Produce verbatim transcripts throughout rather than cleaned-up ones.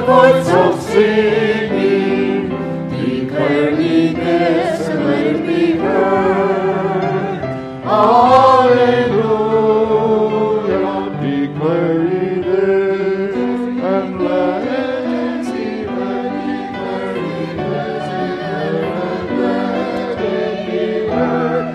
voice of singing, declare ye this and let it be heard. Hallelujah, declare ye this and let it be heard. Declare ye this and let it be heard.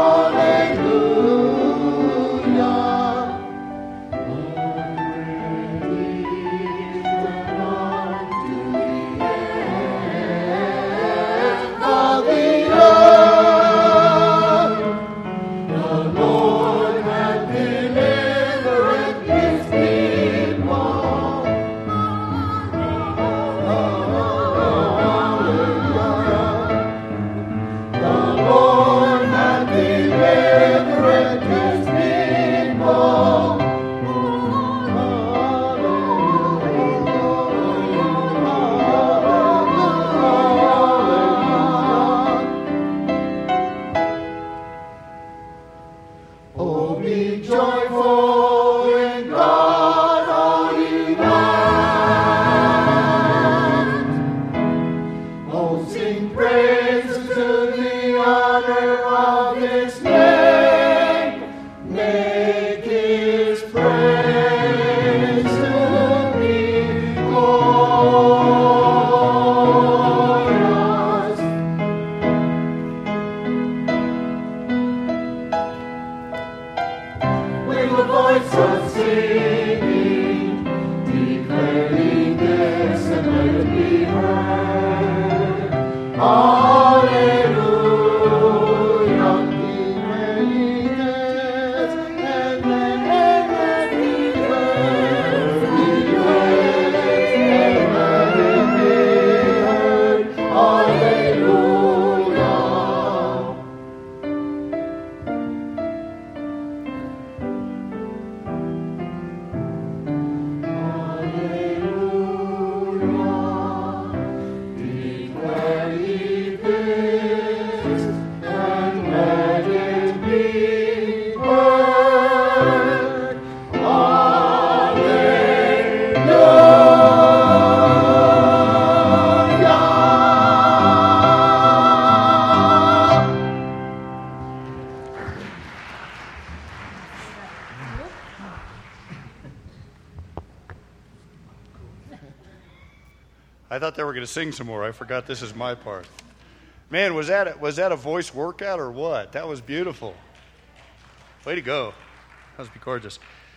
I thought they were going to sing some more. I forgot this is my part. Man, was that a, was that a voice workout or what? That was beautiful. Way to go. That was gorgeous.